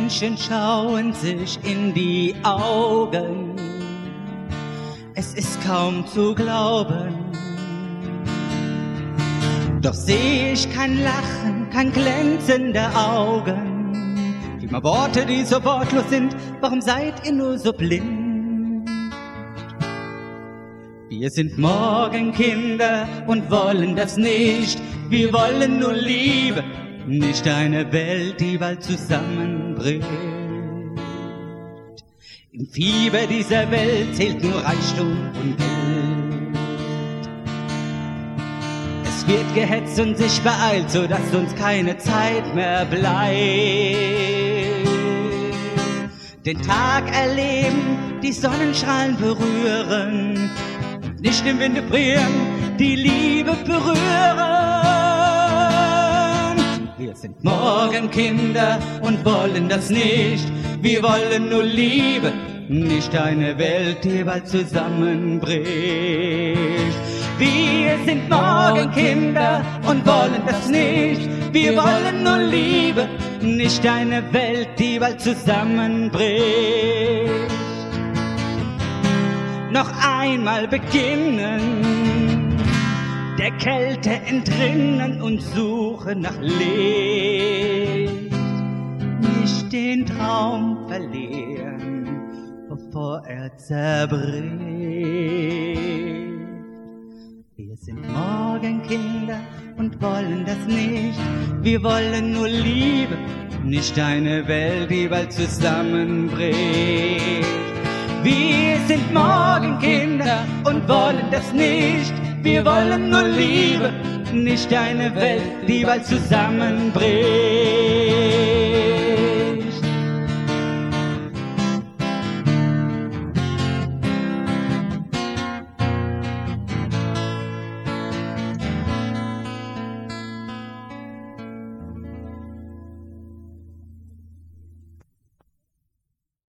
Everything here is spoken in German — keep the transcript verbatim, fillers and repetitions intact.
Menschen schauen sich in die Augen. Es ist kaum zu glauben. Doch seh ich kein Lachen, kein Glänzen der Augen. Immer Worte, die so wortlos sind, warum seid ihr nur so blind? Wir sind Morgenkinder und wollen das nicht. Wir wollen nur Liebe, nicht eine Welt, die bald zusammenbricht. Im Fieber dieser Welt zählt nur Reichtum und Geld. Es wird gehetzt und sich beeilt, sodass uns keine Zeit mehr bleibt. Den Tag erleben, die Sonnenstrahlen berühren, nicht im Winde frieren, die Liebe berühren. Wir sind Morgenkinder und wollen das nicht. Wir wollen nur Liebe, nicht eine Welt, die bald zusammenbricht. Wir sind Morgenkinder und wollen das nicht. Wir wollen nur Liebe, nicht eine Welt, die bald zusammenbricht. Noch einmal beginnen, der Kälte entrinnen und suchen nach Licht. Nicht den Traum verlieren, bevor er zerbricht. Wir sind Morgenkinder und wollen das nicht. Wir wollen nur Liebe, nicht eine Welt, die bald zusammenbricht. Wir sind Morgenkinder und wollen das nicht. Wir wollen nur Liebe, nicht eine Welt, die bald zusammenbricht.